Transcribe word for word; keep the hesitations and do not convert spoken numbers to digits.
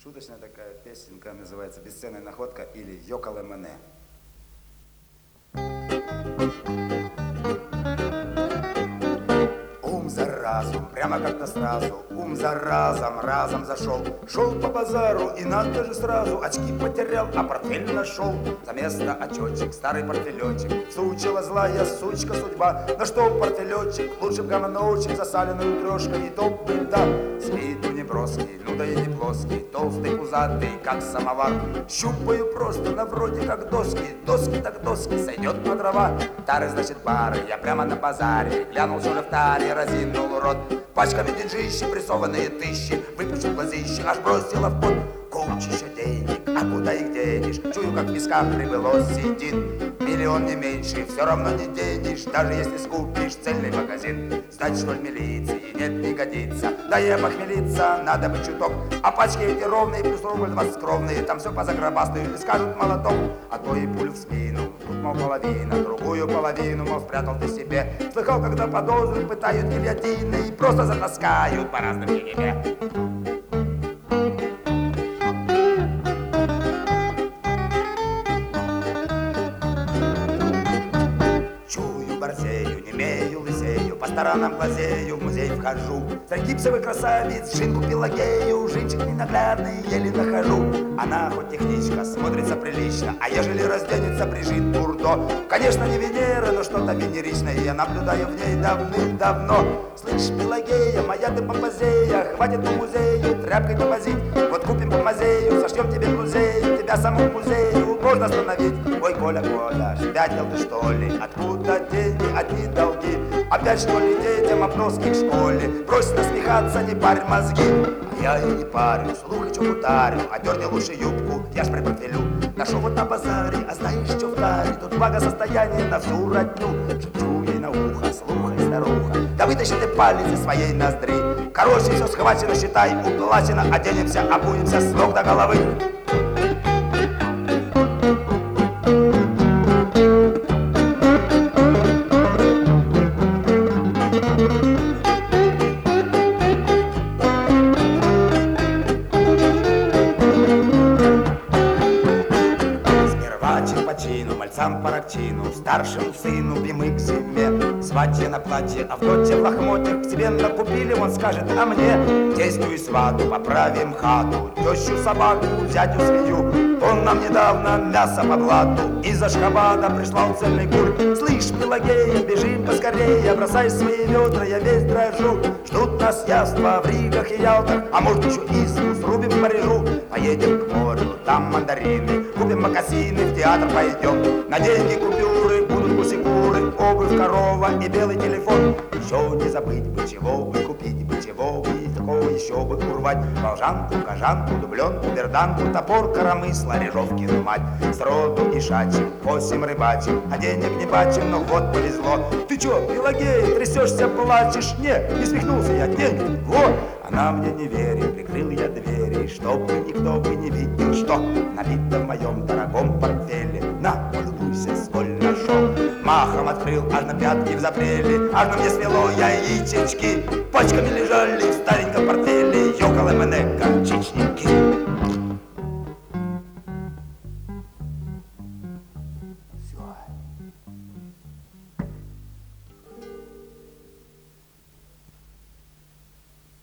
Шуточная такая песенка, называется «Бесценная находка» или «Йоколе Мене». Ум за разум, прямо как-то сразу, ум за разом, разом зашел. Шел по базару и надо же сразу, очки потерял, а портфель нашел. За место очечек, старый портфелечек, сучила злая сучка судьба. На что портфелечек, лучше б гомоночек, засаленную трешкой, и то беда. С виду не броский, ну да и не плоский, толстый, пузатый, как самовар. Щупаю просто на вроде как доски, доски так доски, сойдет на дрова. Тары, значит, бары, я прямо на базаре, глянул уже в таре, разинул рот. Пачками деньжищи, прессованные тысячи, выпучил глазище, аж бросила в пот. Кучища денег, а куда их денешь? Чую, как в висках прибыло сидит. Миллион не меньше, все равно не денешь, даже если скупишь цельный магазин. Стать, что ли, милиции? Нет, не годится. Да и похмелиться надо бы чуток. А пачки эти ровные, плюс рубль двадцать кровные, там все позагробастают и скажут молоток. А то и пулю в спину, тут, мол, половина, другую половину, мол, спрятал ты себе. Слыхал, когда подозры пытают гильотины и просто затаскают по разным ЕГЭ. Борзею, немею, лысею, по сторонам глазею, в музей вхожу. Среди гипсовых красавиц, жинку Пелагею, жинчик ненаглядный, еле нахожу. Она хоть техничка, смотрится прилично, а ежели разденется Брижит Бурдо. Конечно, не Венера, но что-то венеричное я наблюдаю в ней давным-давно. Слышь, Пелагея, моя ты помазея, хватит по музею тряпкой-то возить. Вот купим по музею, сошьем тебе музею, тебя саму музею можно остановить. Ой, Коля, Коля, спятил ты что ли? Откуда деньги, одни долги? Опять что ли детям обноски в школе? Брось насмехаться, не парь мозги. А я и не парю, слухай, что утарю, одерни лучше юбку, я ж при портфелю. Нашел вот на базаре, а знаешь, что в таре? Тут благосостояние на всю родню. Шепчу ей на ухо, слухай, старуха, да вытащи ты палец из своей ноздри. Короче, все схвачено, считай, уплачено, оденемся, обуемся с ног до головы. Мальцам по ракчину, старшему сыну бимы к зиме. Сватье на платье, а в доте в лохмотьях к себе накупили, он скажет, а мне тестю и свату поправим хату, тещу собаку, зятю свинью. Он нам недавно мясо по блату из Ашхабада прислал цельный куль. Слышь, Пелагея, бежим поскорее, бросай свои ведра, я весь дрожу. Ждут нас яства в Ригах и Ялтах, а может еще избу срубим в Парижу. Поедем к морю, там мандарины, купим мокасины, в театр пойдем. На деньги купюры, будут гуси-куры, обувь, корова и белый телефон. Еще не забыть бы чего бы купить, бы чего бы и такого еще бы урвать. Волжанку, кожанку, дубленку, берданку, топор, коромысла, режовкину мать. Сроду и шачим, восемь рыбачим, а денег не бачим, но вот повезло. Ты че, Пелагея, трясешься, плачешь? Не, не свихнулся я, денег, вот. Она мне не верит, прикрыл я двери, чтобы никто бы не видел, что набито в моем дорогом портфеле. На, полюбуйся, сколь нашел. Махом открыл, аж на пятки взапрели, аж на мне свело яичечки. Пачками лежали в стареньком портфеле.